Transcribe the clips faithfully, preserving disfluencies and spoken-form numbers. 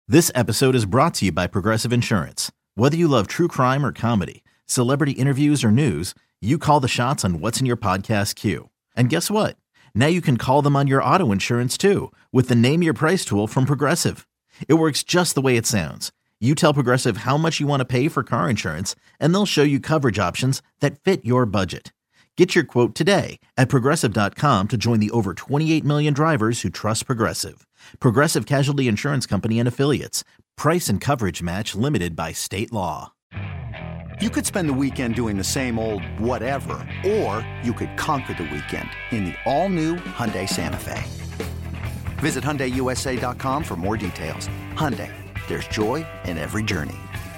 This episode is brought to you by Progressive Insurance. Whether you love true crime or comedy, celebrity interviews or news, you call the shots on what's in your podcast queue. And guess what? Now you can call them on your auto insurance too with the Name Your Price tool from Progressive. It works just the way it sounds. You tell Progressive how much you want to pay for car insurance, and they'll show you coverage options that fit your budget. Get your quote today at Progressive dot com to join the over twenty-eight million drivers who trust Progressive. Progressive Casualty Insurance Company and Affiliates. Price and coverage match limited by state law. You could spend the weekend doing the same old whatever, or you could conquer the weekend in the all-new Hyundai Santa Fe. Visit Hyundai U S A dot com for more details. Hyundai, there's joy in every journey.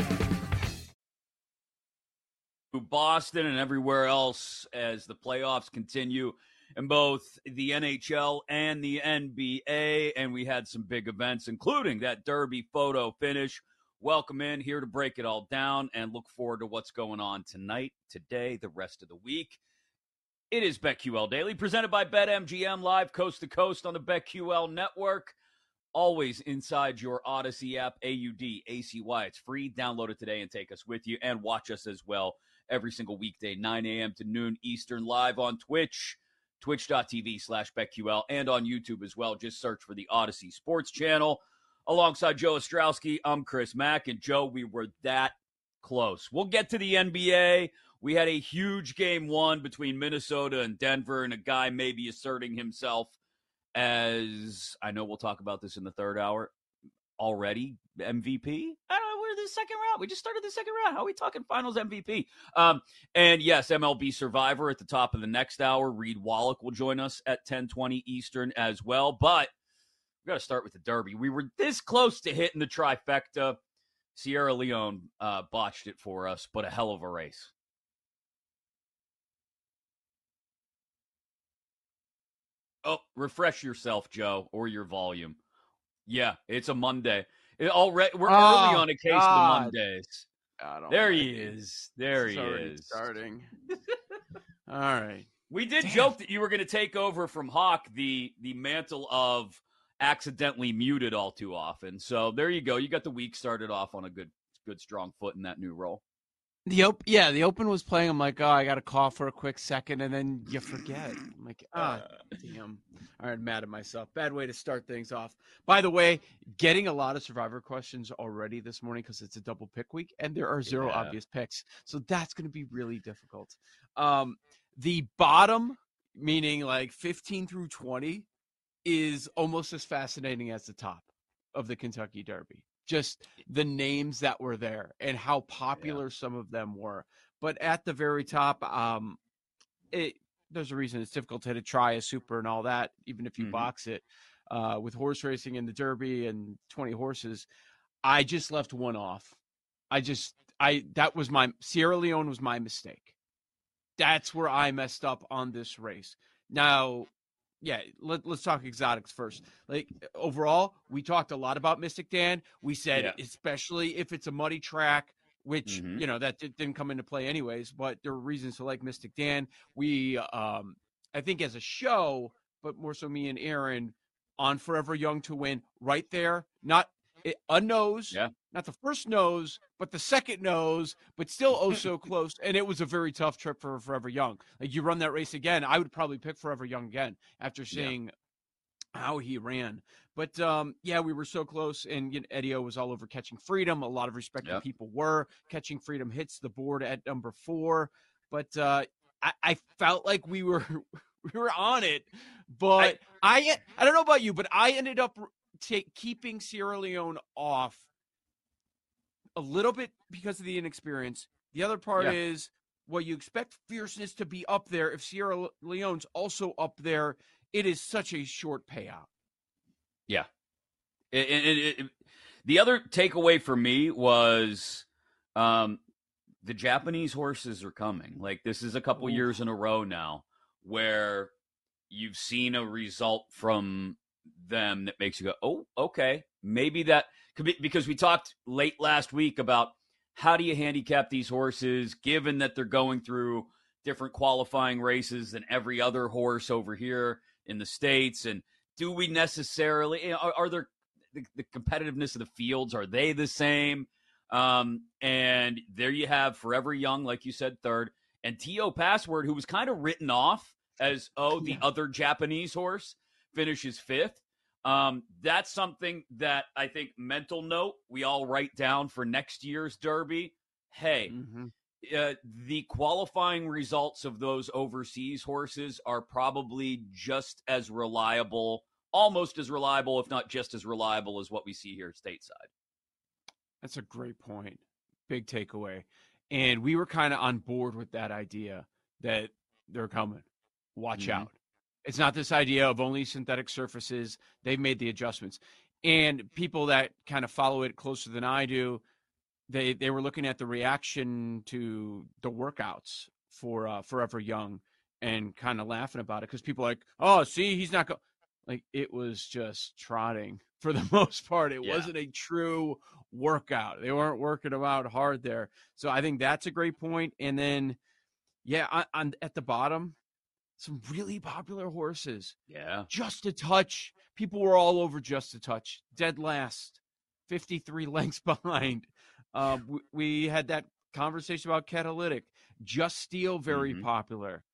Boston and everywhere else as the playoffs continue in both the N H L and the N B A, and we had some big events, including that Derby photo finish. Welcome in, here to break it all down and look forward to what's going on tonight, today, the rest of the week. It is BetQL Daily, presented by BetMGM, live coast to coast on the BetQL network. Always inside your Odyssey app, A U D A C Y. It's free. Download it today and take us with you, and watch us as well every single weekday, nine a.m. to noon Eastern, live on Twitch, twitch.tv slash BetQL, and on YouTube as well. Just search for the Odyssey Sports Channel. Alongside Joe Ostrowski, I'm Chris Mack, and Joe, we were that close. We'll get to the N B A. We had a huge game one between Minnesota and Denver, and a guy maybe asserting himself as, I know we'll talk about this in the third hour, already M V P. I don't know, we're the second round. We just started the second round. How are we talking finals M V P? Um, and yes, M L B Survivor at the top of the next hour. Reed Wallach will join us at ten twenty Eastern as well. But we got to start with the Derby. We were this close to hitting the trifecta. Sierra Leone uh, botched it for us, but a hell of a race. Oh, refresh yourself, Joe, or your volume. Yeah, it's a Monday. It already we're oh, early on a case God. of the Mondays. There like he it. is. There it's he is. Starting. All right. We did Damn. joke that you were going to take over from Hawk the the mantle of accidentally muted all too often. So there you go. You got the week started off on a good, good strong foot in that new role. The op- yeah, the open was playing. I'm like, oh, I got to call for a quick second, and then you forget. I'm like, ah, oh, damn. All right, mad at myself. Bad way to start things off. By the way, getting a lot of Survivor questions already this morning because it's a double pick week, and there are zero Yeah. obvious picks. So that's going to be really difficult. Um, the bottom, meaning like fifteen through twenty, is almost as fascinating as the top of the Kentucky Derby. Just the names that were there and how popular yeah. some of them were. But at the very top, um, it, there's a reason it's difficult to try a super and all that, even if you mm-hmm. box it uh, with horse racing and the Derby and twenty horses. I just left one off. I just, I, that was my, Sierra Leone was my mistake. That's where I messed up on this race. Now, yeah, let, let's talk exotics first. Like, overall, we talked a lot about Mystic Dan. We said, yeah. especially if it's a muddy track, which, mm-hmm. you know, that d- didn't come into play anyways, but there were reasons to like Mystic Dan. We, um, I think as a show, but more so me and Aaron, on Forever Young to win right there, not it, a nose, yeah. not the first nose, but the second nose, but still oh so close. And it was a very tough trip for Forever Young. Like, you run that race again, I would probably pick Forever Young again after seeing yeah. how he ran. But um, yeah, we were so close, and you know, Eddie O was all over Catching Freedom. A lot of respected yep. people were. Catching Freedom hits the board at number four, but uh, I, I felt like we were we were on it. But I, I I don't know about you, but I ended up t- keeping Sierra Leone off a little bit because of the inexperience. The other part yeah. is, well, you expect fierceness to be up there. If Sierra Leone's also up there, it is such a short payout. Yeah. It, it, it, the other takeaway for me was um, the Japanese horses are coming. Like, this is a couple Ooh. years in a row now where you've seen a result from them that makes you go, oh, okay, maybe that could be, because we talked late last week about how do you handicap these horses given that they're going through different qualifying races than every other horse over here in the States. And do we necessarily, are, are there, the, the competitiveness of the fields, are they the same? Um, and there you have Forever Young, like you said, third, and T O Password, who was kind of written off as, oh, the yeah. other Japanese horse, finishes fifth. Um, that's something that I think, mental note, we all write down for next year's Derby. Hey, mm-hmm. uh, the qualifying results of those overseas horses are probably just as reliable, almost as reliable, if not just as reliable as what we see here stateside. That's a great point. Big takeaway. And we were kind of on board with that idea that they're coming. Watch mm-hmm. out. It's not this idea of only synthetic surfaces. They've made the adjustments. And people that kind of follow it closer than I do, they they were looking at the reaction to the workouts for uh, Forever Young and kind of laughing about it, because people are like, oh, see, he's not going. Like, it was just trotting for the most part. It yeah. wasn't a true workout. They weren't working them out hard there. So I think that's a great point. And then, yeah, on, on at the bottom, some really popular horses. Yeah. Just a Touch. People were all over Just a Touch. Dead last. fifty-three lengths behind. Uh, we, we had that conversation about Catalytic. Just Steel, very mm-hmm. popular.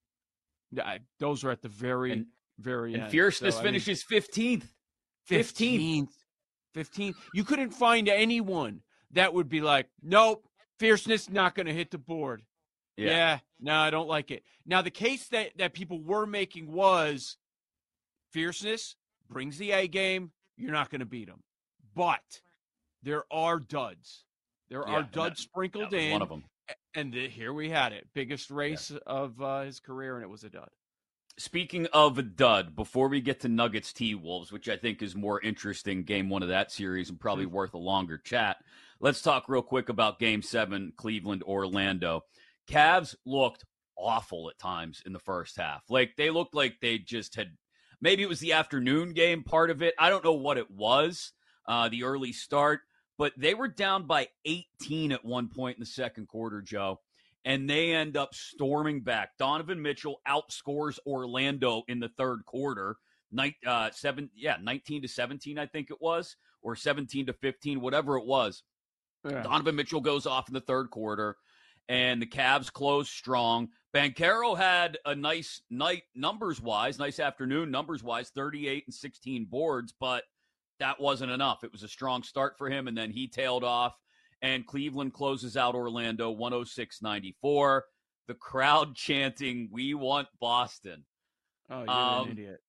I, those are at the very, and, very and end. Fierceness so, finishes I mean, fifteenth. fifteenth. fifteenth. You couldn't find anyone that would be like, nope, Fierceness not going to hit the board. Yeah. yeah, no, I don't like it. Now, the case that, that people were making was Fierceness brings the A game. You're not going to beat them. But there are duds. There yeah, are duds that, sprinkled that in. One of them. And the, here we had it. Biggest race yeah. of uh, his career, and it was a dud. Speaking of a dud, before we get to Nuggets T-Wolves, which I think is more interesting, game one of that series and probably mm-hmm. worth a longer chat, let's talk real quick about game seven, Cleveland-Orlando. Cavs looked awful at times in the first half. Like, they looked like they just had, maybe it was the afternoon game part of it. I don't know what it was, uh, the early start, but they were down by eighteen at one point in the second quarter, Joe, and they end up storming back. Donovan Mitchell outscores Orlando in the third quarter, night, uh, seven, yeah, nineteen to seventeen, I think it was, or seventeen to fifteen, whatever it was. Yeah. Donovan Mitchell goes off in the third quarter, and the Cavs close strong. Banchero had a nice night numbers-wise, nice afternoon numbers-wise, thirty-eight and sixteen boards, but that wasn't enough. It was a strong start for him, and then he tailed off, and Cleveland closes out Orlando one oh six ninety-four. The crowd chanting, "We want Boston." Oh, you're um, an idiot.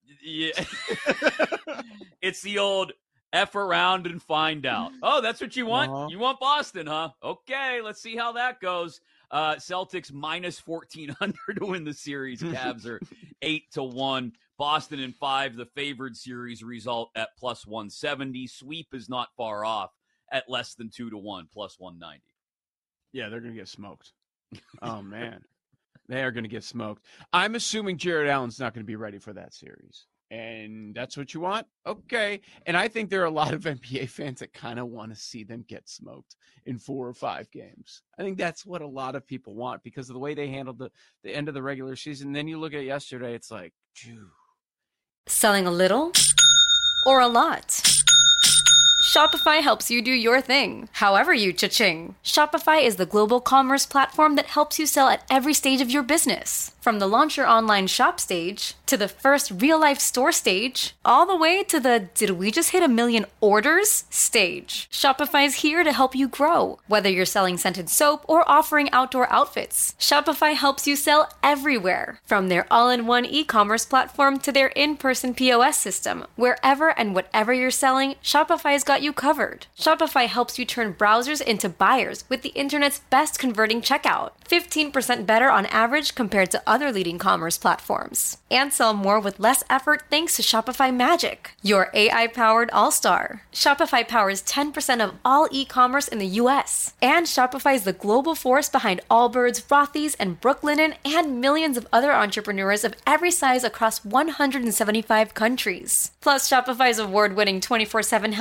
Yeah. It's the old F around and find out. Oh, that's what you want? Uh-huh. You want Boston, huh? Okay, let's see how that goes. Uh, Celtics minus fourteen hundred to win the series. Cavs are eight to one. Boston in five, the favored series result at plus one seventy. Sweep is not far off at less than two to one, plus one ninety. Yeah, they're going to get smoked. Oh, man. They are going to get smoked. I'm assuming Jared Allen's not going to be ready for that series. And that's what you want? Okay. And I think there are a lot of N B A fans that kind of want to see them get smoked in four or five games. I think that's what a lot of people want because of the way they handled the, the end of the regular season. And then you look at yesterday, it's like, phew. Selling a little or a lot? Shopify helps you do your thing, however you cha-ching. Shopify is the global commerce platform that helps you sell at every stage of your business. From the launch your online shop stage, to the first real-life store stage, all the way to the did we just hit a million orders stage. Shopify's here to help you grow. Whether you're selling scented soap or offering outdoor outfits, Shopify helps you sell everywhere. From their all-in-one e-commerce platform to their in-person P O S system. Wherever and whatever you're selling, Shopify's got you covered. Shopify helps you turn browsers into buyers with the internet's best converting checkout. fifteen percent better on average compared to other leading commerce platforms. And sell more with less effort thanks to Shopify Magic, your A I-powered all-star. Shopify powers ten percent of all e-commerce in the U S. And Shopify is the global force behind Allbirds, Rothy's, and Brooklinen, and millions of other entrepreneurs of every size across one hundred seventy-five countries. Plus, Shopify's award-winning twenty-four seven help is there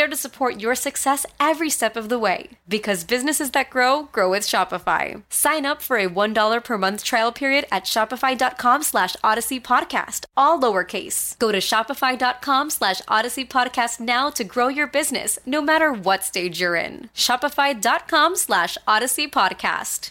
there to support your success every step of the way. Because businesses that grow, grow with Shopify. Sign up for a one dollar per month trial period at shopify.com slash Odyssey Podcast, all lowercase. Go to shopify.com slash Odyssey Podcast now to grow your business, no matter what stage you're in. Shopify.com slash Odyssey Podcast.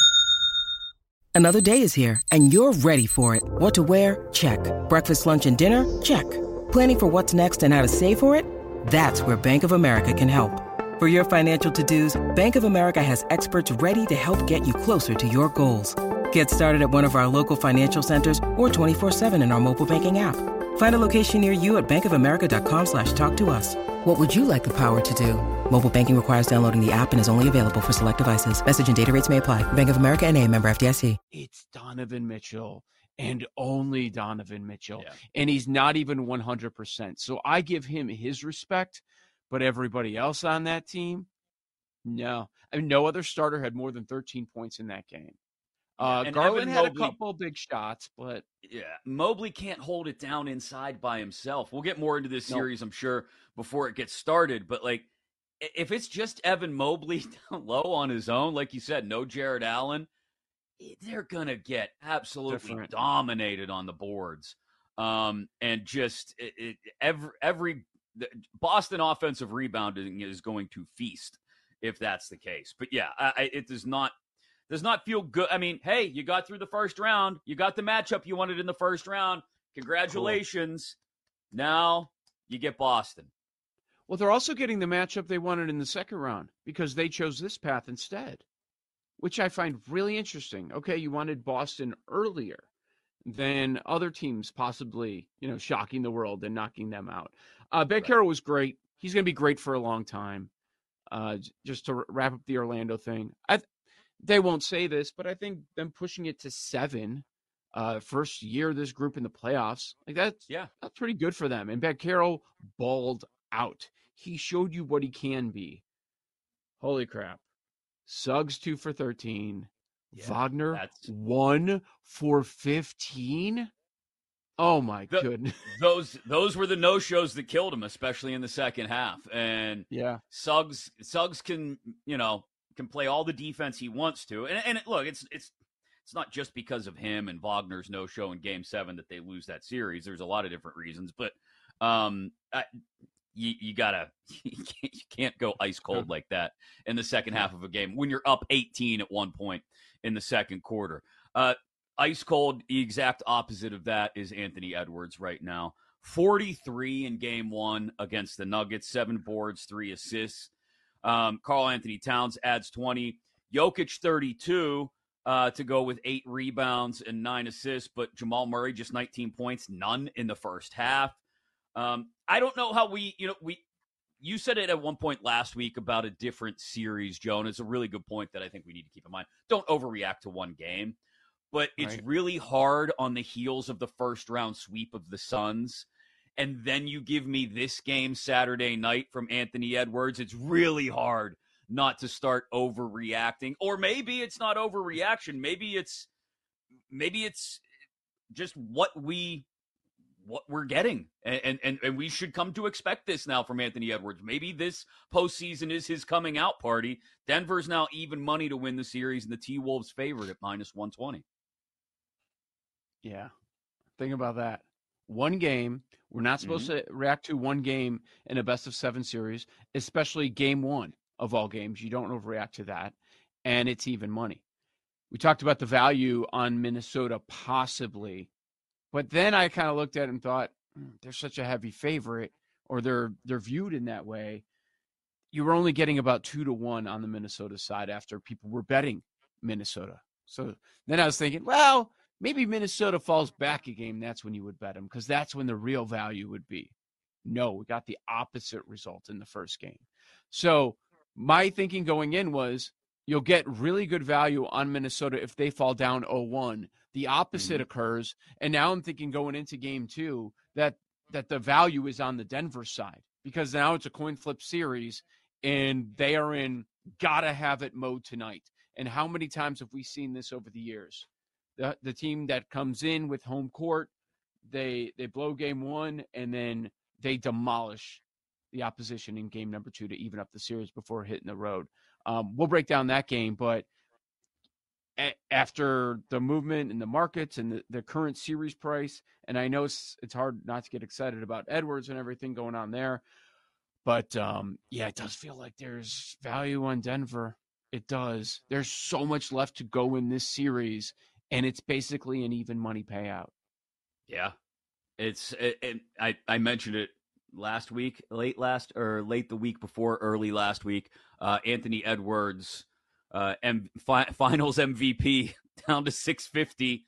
Another day is here, and you're ready for it. What to wear? Check. Breakfast, lunch, and dinner? Check. Planning for what's next and how to save for it? That's where Bank of America can help. For your financial to-dos, Bank of America has experts ready to help get you closer to your goals. Get started at one of our local financial centers or twenty-four seven in our mobile banking app. Find a location near you at bankofamerica.com slash talk to us. What would you like the power to do? Mobile banking requires downloading the app and is only available for select devices. Message and data rates may apply. Bank of America N A, member F D I C. It's Donovan Mitchell and only Donovan Mitchell. Yeah. And he's not even one hundred percent. So I give him his respect, but everybody else on that team, no. I mean, no other starter had more than thirteen points in that game. Uh, and Garland Evan had Mobley, a couple big shots, but yeah, Mobley can't hold it down inside by himself. We'll get more into this Nope. series, I'm sure, before it gets started. But like, i- if it's just Evan Mobley down low on his own, like you said, no Jared Allen, i- they're gonna get absolutely Different. dominated on the boards. Um, and just it, it, every every the Boston offensive rebounding is going to feast if that's the case. But yeah, I, I, it does not. Does not feel good. I mean, hey, you got through the first round. You got the matchup you wanted in the first round. Congratulations. Cool. Now you get Boston. well, they're also getting the matchup they wanted in the second round because they chose this path instead, which I find really interesting. Okay, you wanted Boston earlier than other teams possibly, you know, shocking the world and knocking them out. Uh, Ben Right. Carroll was great. He's going to be great for a long time. Uh, just to wrap up the Orlando thing, I th- they won't say this, but I think them pushing it to seven, uh, first year of this group in the playoffs, like that's Yeah. that's pretty good for them. And Ben Carroll balled out. He showed you what he can be. Holy crap! Suggs two for thirteen. Yeah, Wagner that's- one for fifteen. Oh my The- goodness! Those those were the no-shows that killed him, especially in the second half. And Yeah, Suggs Suggs can, you know, can play all the defense he wants to. And and look, it's it's it's not just because of him and Wagner's no-show in Game Seven that they lose that series. There's a lot of different reasons, but um, I, you you gotta you can't, you can't go ice cold like that in the second half of a game when you're up eighteen at one point in the second quarter. Uh, ice cold, the exact opposite of that is Anthony Edwards right now. forty-three in Game One against the Nuggets, seven boards, three assists. Um, Karl Anthony Towns adds twenty. Jokic thirty-two uh, to go with eight rebounds and nine assists. But Jamal Murray just nineteen points, none in the first half. Um, I don't know how we, you know, we. You said it at one point last week about a different series, Joe, and it's a really good point that I think we need to keep in mind. Don't overreact to one game, but it's Right. really hard on the heels of the first round sweep of the Suns. And then you give me this game Saturday night from Anthony Edwards. It's really hard not to start overreacting. Or maybe it's not overreaction. Maybe it's maybe it's just what we what we're getting. And and and we should come to expect this now from Anthony Edwards. Maybe this postseason is his coming out party. Denver's now even money to win the series, and the T-Wolves favored at minus one twenty. yeah. Think about that. One game. We're not supposed Mm-hmm. to react to one game in a best of seven series, especially game one of all games. You don't overreact to that. And it's even money. We talked about the value on Minnesota possibly, but then I kind of looked at it and thought, "Hmm, they're such a heavy favorite, or they're they're viewed in that way. You were only getting about two to one on the Minnesota side after people were betting Minnesota. So then I was thinking, well, maybe Minnesota falls back a game. That's when you would bet them, because that's when the real value would be. No, we got the opposite result in the first game. So my thinking going in was you'll get really good value on Minnesota if they fall down oh one. The opposite Mhm. occurs. And now I'm thinking going into game two that that the value is on the Denver side, because now it's a coin flip series and they are in gotta have it mode tonight. And how many times have we seen this over the years? The the team that comes in with home court, they they blow game one and then they demolish the opposition in game number two to even up the series before hitting the road. Um, we'll break down that game, but a- after the movement in the markets and the, the current series price, and I know it's, it's hard not to get excited about Edwards and everything going on there, but um, yeah, it does feel like there's value on Denver. It does. There's so much left to go in this series, and it's basically an even money payout. Yeah, it's it, it, I I mentioned it last week, late last or late the week before, early last week. Uh, Anthony Edwards, uh, M- fi- Finals M V P down to six fifty.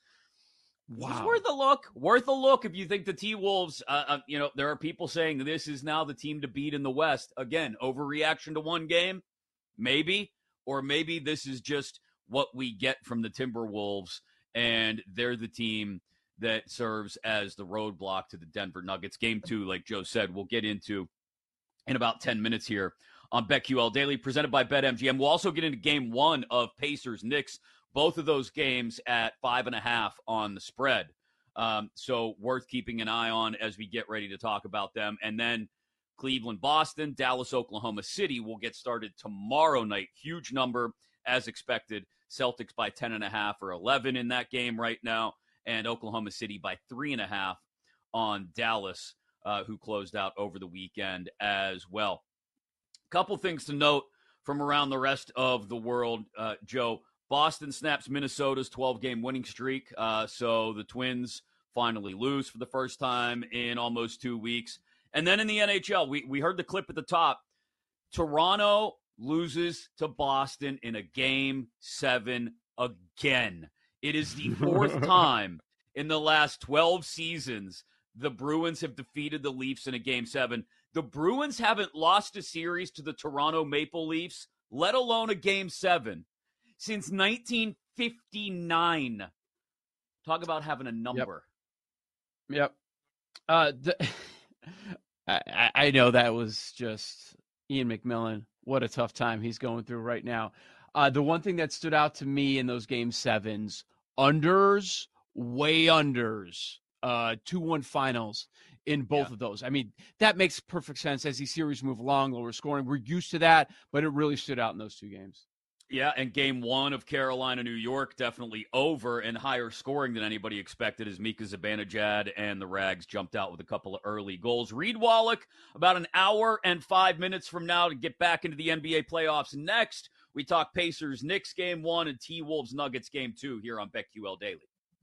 Wow, it's worth a look. Worth a look if you think the T-Wolves. Uh, uh, you know, there are people saying this is now the team to beat in the West. Again, overreaction to one game, maybe, or maybe this is just what we get from the Timberwolves, and they're the team that serves as the roadblock to the Denver Nuggets. Game two, like Joe said, we'll get into in about ten minutes here on BetQL Daily, presented by BetMGM. We'll also get into game one of Pacers-Knicks, both of those games at five and a half on the spread. Um, so worth keeping an eye on as we get ready to talk about them. And then Cleveland-Boston, Dallas-Oklahoma City will get started tomorrow night. Huge number, as expected. Celtics by ten and a half or eleven in that game right now, and Oklahoma City by three and a half on Dallas, uh, who closed out over the weekend as well. Couple things to note from around the rest of the world, uh, Joe. Boston snaps Minnesota's twelve-game winning streak, uh, so the Twins finally lose for the first time in almost two weeks. And then in the N H L, we, we heard the clip at the top. Toronto loses to Boston in a game seven again. It is the fourth time in the last twelve seasons the Bruins have defeated the Leafs in a game seven. The Bruins haven't lost a series to the Toronto Maple Leafs, let alone a game seven, since nineteen fifty-nine. Talk about having a number. Yep. yep. Uh, the, I, I know that was just Ian McMillan. What a tough time he's going through right now. Uh, the one thing that stood out to me in those game sevens, unders, way unders, uh, two one finals in both yeah. of those. I mean, that makes perfect sense as these series move along, lower scoring. We're used to that, but it really stood out in those two games. Yeah, and game one of Carolina, New York, definitely over and higher scoring than anybody expected as Mika Zibanejad and the Rags jumped out with a couple of early goals. Reed Wallach, about an hour and five minutes from now to get back into the N B A playoffs. Next, we talk Pacers, Knicks game one, and T-Wolves, Nuggets game two here on BetQL Daily.